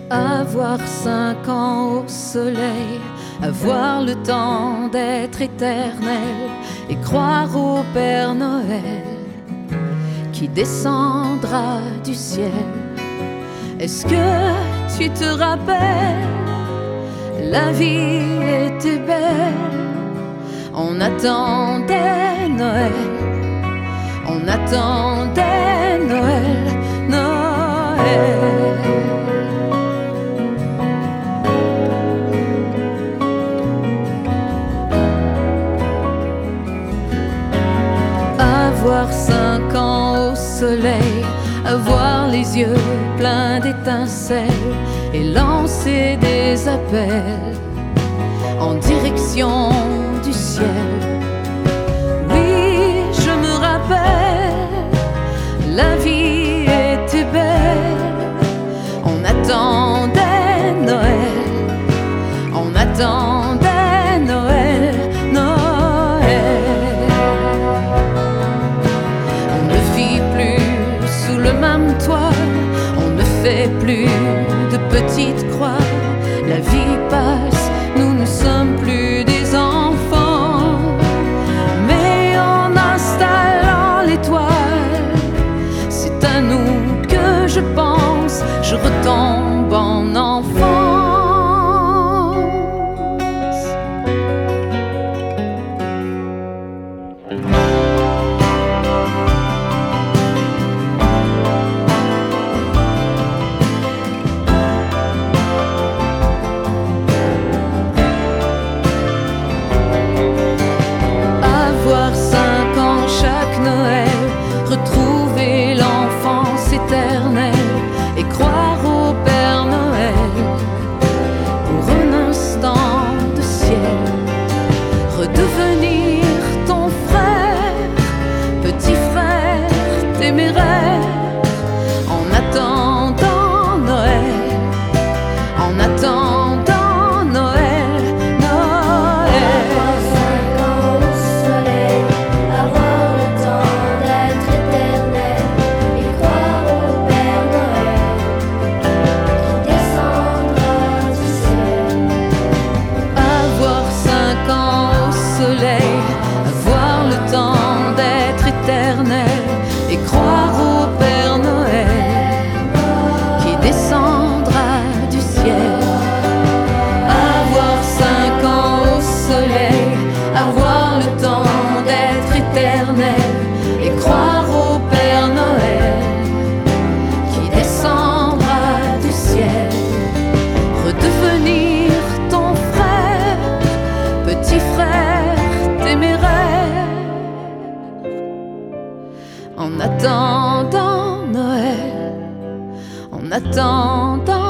Avoir 5 ans au soleil, avoir le temps d'être éternel et croire au Père Noël qui descendra du ciel. Est-ce que tu te rappelles, la vie était belle, on attendait Noël, on attendait Noël, Noël. Avoir 5 ans au soleil, avoir les yeux pleins d'étincelles et lancer des appels en direction du ciel. Oui, je me rappelle, la vie était belle, on attendait Noël, on attendait Noël, Noël. Le même toit, on ne fait plus de petites croix. La vie passe, nous ne sommes plus des enfants. Mais en installant l'étoile, c'est à nous que je pense, je retombe en enfance. Retrouver l'enfance éternelle et croire au Père Noël pour un instant de ciel. Redevenir ton frère, petit frère téméraire, en attendant Noël, en attendant Noël, Noël. Avoir 5 ans au soleil, avoir le temps d'être éternel et croire au Père Noël qui descendra du ciel. Avoir 5 ans au soleil, avoir le temps d'être éternel et croire au Père Noël qui descendra du ciel. Avoir 5 ans au soleil, avoir le temps d'être éternel et croire au Père Noël qui descendra du ciel. Redevenir ton frère, petit frère téméraire, en attendant Noël, en attendant